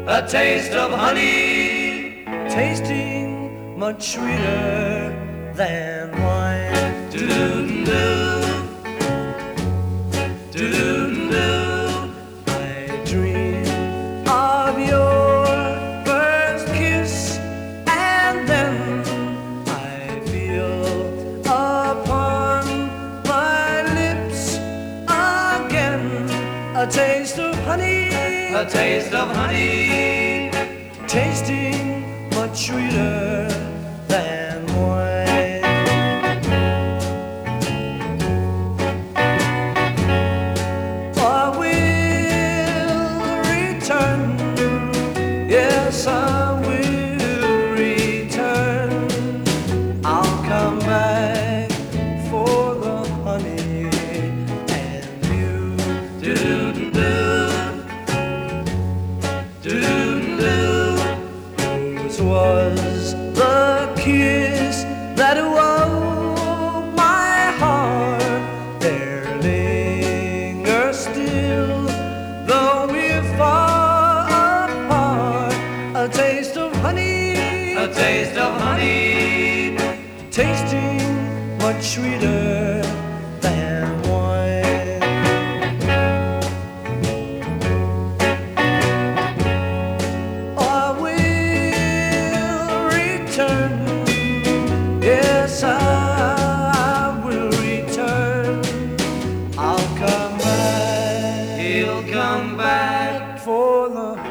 a taste of honey, tasting much sweeter than wine. do-do-do, do-do-do. I dream of your first kiss, and then I feel upon my lips again a taste of honey, A taste of honey, tasting much sweeter than wine. I will return, yes, I will return. I'll come back for the honey and you. do-do-do, do-do-do. Whose was the kiss that awoke my heart? There lingers still, though we're far apart, a taste of honey, A taste of honey, tasting much sweeter than wine. I will return, yes, I will return. I'll come back, he'll come back for the